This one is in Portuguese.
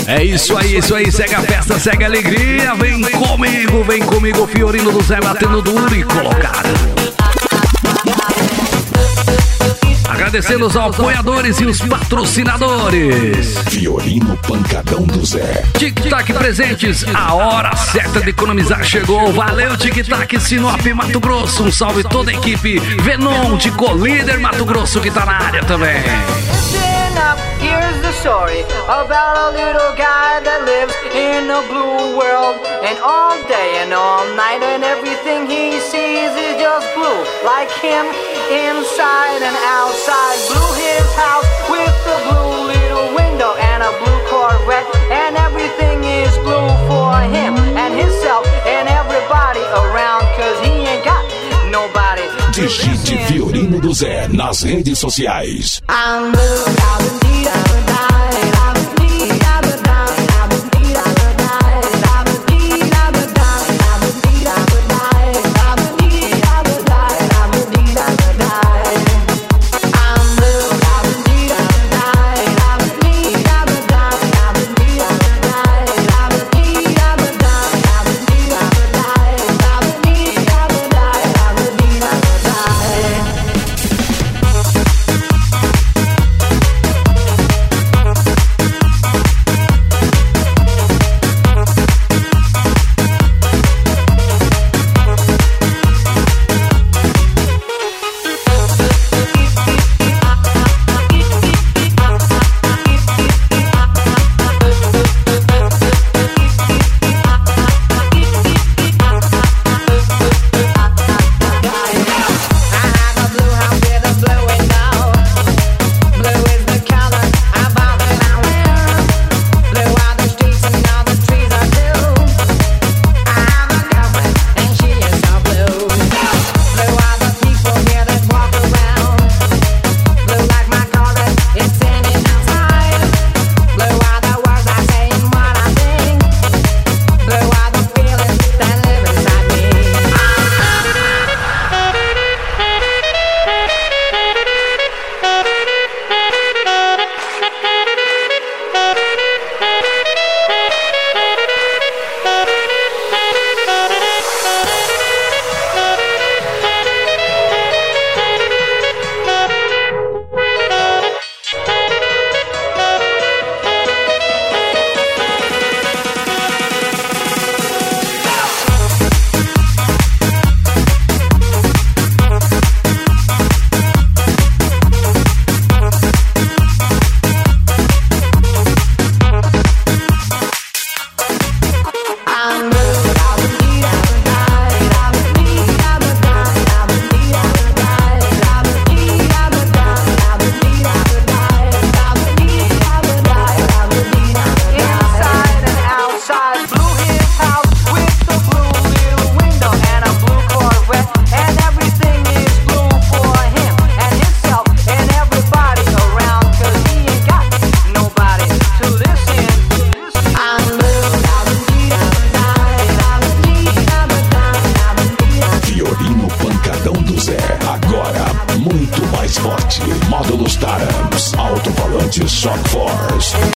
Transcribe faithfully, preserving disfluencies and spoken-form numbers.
É isso aí, isso aí, segue a festa, segue a alegria. Vem comigo, vem comigo, Fiorino do Zé batendo duro e colocado. Agradecendo os apoiadores e os patrocinadores. Fiorino Pancadão do Zé. Tic-tac presentes, a hora certa de economizar chegou. Valeu, Tic-tac Sinop, Mato Grosso. Um salve toda a equipe. Venom de Colíder, Mato Grosso, que tá na área também. Here's the story about a little guy that lives in a blue world. And all day and all night and everything he sees is just blue. Like him, inside and outside. Blue his house with a blue little window and a blue Corvette. And everything is blue for him and himself and everybody around. Cause he ain't got nobody. Digite Fiorino do Zé nas redes sociais. I'm blue, I'm